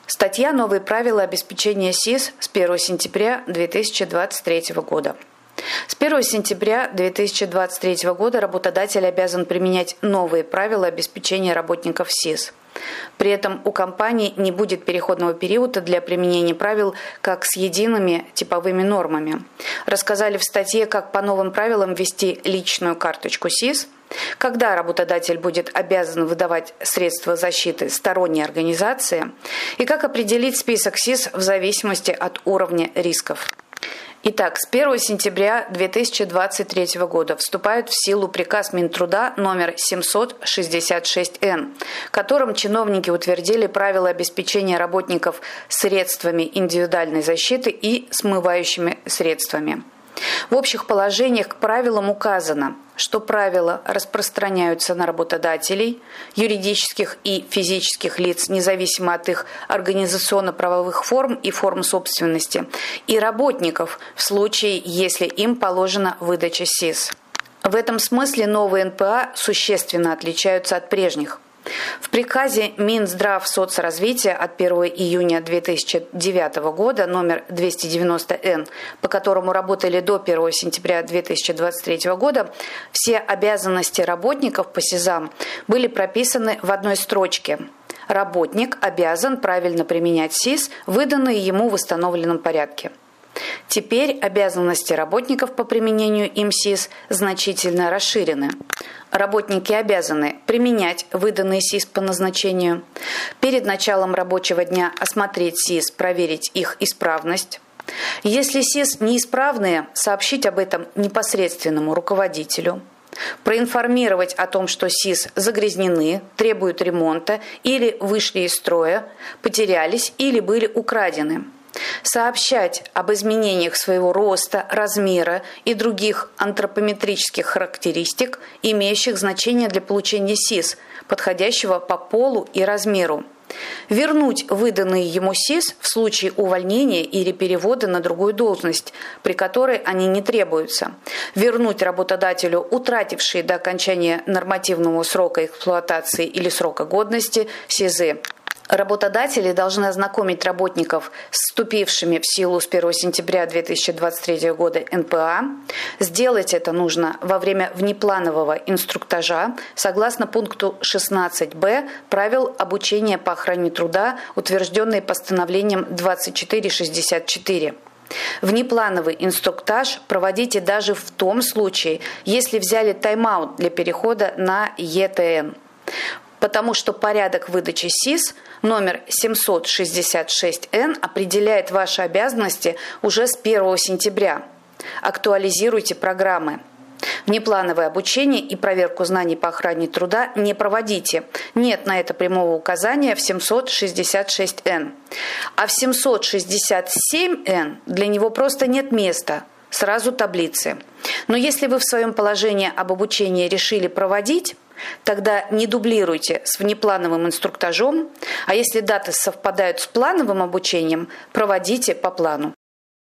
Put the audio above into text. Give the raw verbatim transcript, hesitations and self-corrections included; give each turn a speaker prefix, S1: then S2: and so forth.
S1: Статья «Новые правила обеспечения СИС» с первого сентября две тысячи двадцать третьего года. С первого сентября две тысячи двадцать третьего года работодатель обязан применять новые правила обеспечения работников СИС. При этом у компаний не будет переходного периода для применения правил как с едиными типовыми нормами. Рассказали в статье, как по новым правилам ввести личную карточку СИС, когда работодатель будет обязан выдавать средства защиты сторонней организации и как определить список СИС в зависимости от уровня рисков. Итак, с первого сентября две тысячи двадцать третьего года вступает в силу приказ Минтруда номер семьсот шестьдесят шесть эн, которым чиновники утвердили правила обеспечения работников средствами индивидуальной защиты и смывающими средствами. В общих положениях к правилам указано, что правила распространяются на работодателей, юридических и физических лиц, независимо от их организационно-правовых форм и форм собственности, и работников в случае, если им положена выдача СИС. В этом смысле новые эн пэ а существенно отличаются от прежних. В приказе Минздравсоцразвития от первого июня две тысячи девятого года номер двести девяносто эн, по которому работали до первого сентября две тысячи двадцать третьего года, все обязанности работников по СИЗам были прописаны в одной строчке. Работник обязан правильно применять СИС, выданные ему в установленном порядке. Теперь обязанности работников по применению им СИС значительно расширены. Работники обязаны применять выданные СИС по назначению, перед началом рабочего дня осмотреть СИС, проверить их исправность. Если СИС неисправные, сообщить об этом непосредственному руководителю. Проинформировать о том, что СИС загрязнены, требуют ремонта или вышли из строя, потерялись или были украдены. Сообщать об изменениях своего роста, размера и других антропометрических характеристик, имеющих значение для получения СИС, подходящего по полу и размеру. Вернуть выданные ему СИС в случае увольнения или перевода на другую должность, при которой они не требуются. Вернуть работодателю утратившие до окончания нормативного срока эксплуатации или срока годности СИЗы. Работодатели должны ознакомить работников с вступившими в силу с первого сентября две тысячи двадцать третьего года эн пэ а. Сделать это нужно во время внепланового инструктажа согласно пункту шестнадцать бэ правил обучения по охране труда, утвержденные постановлением двадцать четыре шестьдесят четыре. Внеплановый инструктаж проводите даже в том случае, если взяли тайм-аут для перехода на е тэ эн. Потому что порядок выдачи СИС номер семьсот шестьдесят шесть эн определяет ваши обязанности уже с первого сентября. Актуализируйте программы. Внеплановое обучение и проверку знаний по охране труда не проводите. Нет на это прямого указания в семьсот шестьдесят шесть эн. А в семьсот шестьдесят семь эн для него просто нет места. Сразу таблицы. Но если вы в своем положении об обучении решили проводить, тогда не дублируйте с внеплановым инструктажом, а если даты совпадают с плановым обучением, проводите по плану.